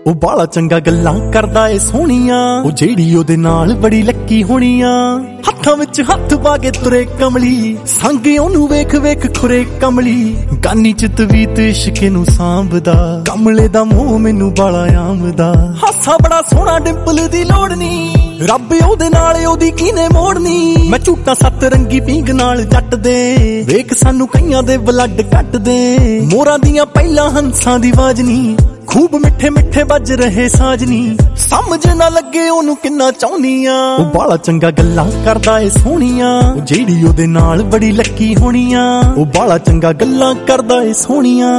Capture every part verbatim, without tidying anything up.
ਉਹ ਬਾਲਾ ਚੰਗਾ ਗੱਲਾਂ ਕਰਦਾ ਏ ਸੋਹਣੀਆਂ, ਉਹ ਜਿਹੜੀ ਉਹਦੇ ਨਾਲ ਬੜੀ ਲੱਕੀ ਹੋਣੀਆਂ। ਹੱਥਾਂ ਵਿੱਚ ਹੱਥ ਪਾ ਕੇ ਤੁਰੇ ਕਮਲੀ, ਸੰਗ ਉਹਨੂੰ ਵੇਖ ਵੇਖ ਖੁਰੇ ਕਮਲੀ। ਗਾਨੀ ਚ ਤਵੀਤ ਇਸ਼ਕੇ ਨੂੰ ਸਾਂਭਦਾ, ਕਮਲੇ ਦਾ ਮੂੰਹ ਮੈਨੂੰ ਬਾਲਾ ਆਮਦਾ। ਹਾਸਾ ਬੜਾ ਸੋਹਣਾ ਡਿੰਪਲ ਦੀ ਲੋੜ ਨੀ, ਰੱਬ ਉਹਦੇ ਨਾਲ ਉਹਦੀ ਕਿਨੇ ਮੋੜਨੀ। ਮੈਂ ਝੂਟਾਂ ਸੱਤ ਰੰਗੀ ਪੀਂਗ ਨਾਲ ਜੱਟ ਦੇ, ਵੇਖ ਸਾਨੂੰ ਕਈਆਂ ਦੇ ਬਲੱਡ ਕੱਟਦੇ। ਮੋਰਾਂ ਦੀਆਂ ਪਹਿਲਾਂ ਹੰਸਾਂ ਦੀ ਆਵਾਜ਼ ਨੀ, ਖੂਬ ਮਿੱਠੇ ਮਿੱਠੇ ਵੱਜ ਰਹੇ ਸਾਜਨੀ। ਸਮਝ ਨਾ ਲੱਗੇ ਉਹਨੂੰ ਕਿੰਨਾ ਚਾਹੁੰਦੀ ਆ, ਉਹ ਬਾਲਾ ਚੰਗਾ ਗੱਲਾਂ ਕਰਦਾ ਏ ਸੋਹਣੀਆਂ, ਉਹ ਜਿਹੜੀ ਉਹਦੇ ਨਾਲ ਬੜੀ ਲੱਕੀ ਹੋਣੀਆਂ। ਉਹ ਬਾਲਾ ਚੰਗਾ ਗੱਲਾਂ ਕਰਦਾ ਏ ਸੋਹਣੀਆਂ।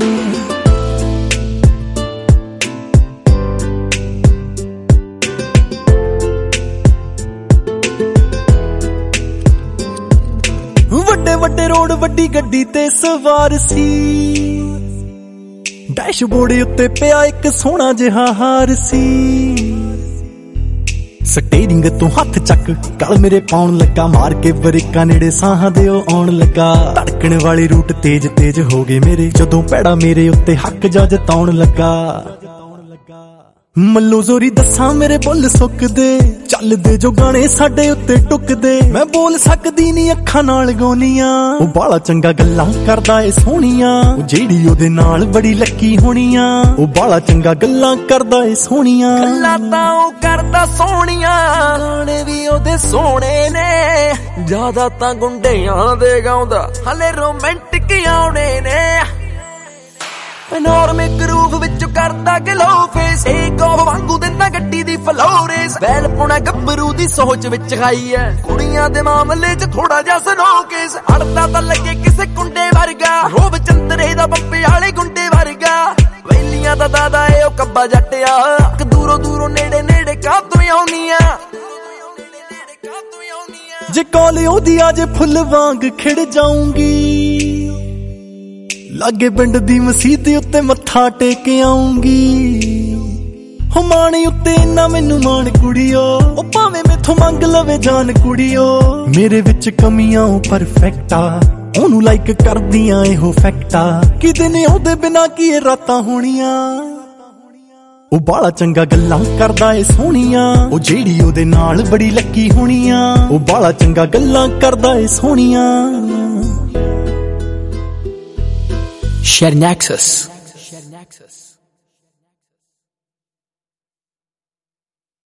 ਵੱਡੇ ਵੱਡੇ ਰੋਡ ਵੱਡੀ ਗੱਡੀ ਤੇ ਸਵਾਰ ਸੀ, ਡੈਸ਼ਬੋਰਡ ਉੱਤੇ ਪਿਆ ਇੱਕ ਸੋਹਣਾ ਜਿਹਾ ਹਾਰ ਸੀ। ਸਟੀਅਰਿੰਗ ਤੋਂ ਹੱਥ ਚੱਕ ਗਲ ਮੇਰੇ ਪਾਉਣ ਲੱਗਾ, ਮਾਰ ਕੇ ਬ੍ਰੇਕਾਂ ਨੇੜੇ ਸਾਹਾਂ ਦੇ ਉਹ ਆਉਣ ਲੱਗਾ। ਧੜਕਣ ਵਾਲੇ ਰੂਟ ਤੇਜ਼ ਤੇਜ਼ ਹੋ ਗਏ ਮੇਰੇ, ਜਦੋਂ ਪੈੜਾ ਮੇਰੇ ਉੱਤੇ ਹੱਕ ਜਾ ਜਤਾਉਣ ਲੱਗਾ। ਮੱਲੋ ਜ਼ੋਰੀ ਦੱਸਾਂ ਮੇਰੇ ਬੁੱਲ ਸੁੱਕਦੇ, ਚੱਲਦੇ ਜੋ ਗਾਣੇ ਸਾਡੇ ਉੱਤੇ ਟੁੱਕਦੇ। ਮੈਂ ਬੋਲ ਸਕਦੀ ਨੀ ਅੱਖਾਂ ਨਾਲ ਗਾਉਣੀਆਂ, ਉਹ ਬਾਲਾ ਚੰਗਾ ਗੱਲਾਂ ਕਰਦਾ ਏ ਸੋਹਣੀਆਂ, ਉਹ ਜਿਹੜੀ ਉਹਦੇ ਨਾਲ ਬੜੀ ਲੱਕੀ ਹੋਣੀਆਂ। ਉਹ ਬਾਲਾ ਚੰਗਾ ਗੱਲਾਂ ਕਰਦਾ ਏ ਸੋਹਣੀਆਂ। ਗੱਲਾਂ ਤਾਂ ਉਹ ਕਰਦਾ ਸੋਹਣੀਆਂ, ਗਾਣੇ ਵੀ ਉਹਦੇ ਸੋਹਣੇ ਨੇ। ਜ਼ਿਆਦਾ ਤਾਂ ਗੁੰਡਿਆਂ ਦੇ ਗਾਉਂਦਾ, ਹਲੇ ਰੋਮਾਂਟਿਕ ਆਉਣੇ ਨੇ। ਨੋਰਮਿਕ ਰੂਪ ਵਿੱਚ ਕਰਦਾ ਗਲੋ ਫੇਸ, ਇੱਕ ਆਫ ਵਾਂਗੂ ਦਿੰਦਾ ਗੱਡੀ ਦੀ ਫਲੋਰੇਸ। ਬੈਲ ਪੁਣਾ ਗੱਭਰੂ ਦੀ ਸੋਚ ਵਿੱਚ ਖਾਈ ਐ, ਕੁੜੀਆਂ ਦੇ ਮਾਮਲੇ 'ਚ ਥੋੜਾ ਜਿਹਾ ਸਨੋ ਕੇਸ। ਅੜਦਾ ਤਾਂ ਲੱਗੇ ਕਿਸੇ ਕੁੰਡੇ ਵਰਗਾ, ਰੋਬ ਚੰਦਰੇ ਦਾ ਬੰਬੇ ਵਾਲੇ ਗੁੰਡੇ ਵਰਗਾ। ਵੈਲੀਆਂ ਦਾ ਦਾਦਾ ਏ ਉਹ ਕੱਬਾ ਜੱਟਿਆ, ਕਿ ਦੂਰੋਂ ਦੂਰੋਂ ਨੇੜੇ ਨੇੜੇ ਕਾਤੋਂ ਆਉਣੀਆਂ। ਜੇ ਕਾਲ ਉਹਦੀ ਅੱਜ ਫੁੱਲ ਵਾਂਗ ਖਿੜ ਜਾਊਂਗੀ, ਲਾਗੇ ਪਿੰਡ ਦੀ ਮਸੀਤ ਉੱਤੇ ਮੱਥਾ ਟੇਕ ਆਉਂਗੀ। ਹੋ ਮਾਣੇ ਉੱਤੇ ਇੰਨਾ ਮੈਨੂੰ ਮਾਣ ਕੁੜੀਓ, ਉਹ ਭਾਵੇਂ ਮੈਥੋਂ ਮੰਗ ਲਵੇ ਜਾਨ ਕੁੜੀਓ। ਮੇਰੇ ਵਿੱਚ ਕਮੀਆਂ ਉਹ ਪਰਫੈਕਟ ਆ, ਉਹਨੂੰ ਲਾਈਕ ਕਰਦੀਆਂ ਇਹੋ ਫੈਕਟਾ। ਕਿ ਦਿਨ ਉਹਦੇ ਬਿਨਾਂ ਕੀ ਇਹ ਰਾਤਾਂ ਹੋਣੀਆਂ। ਉਹ ਬਾਲਾ ਚੰਗਾ ਗੱਲਾਂ ਕਰਦਾ ਏ ਸੋਹਣੀਆਂ, ਉਹ ਜਿਹੜੀ ਉਹਦੇ ਨਾਲ ਬੜੀ ਲੱਕੀ ਹੋਣੀਆਂ। ਉਹ ਬਾਲਾ ਚੰਗਾ ਗੱਲਾਂ ਕਰਦਾ ਏ ਸੋਹਣੀਆਂ। Share Nexus.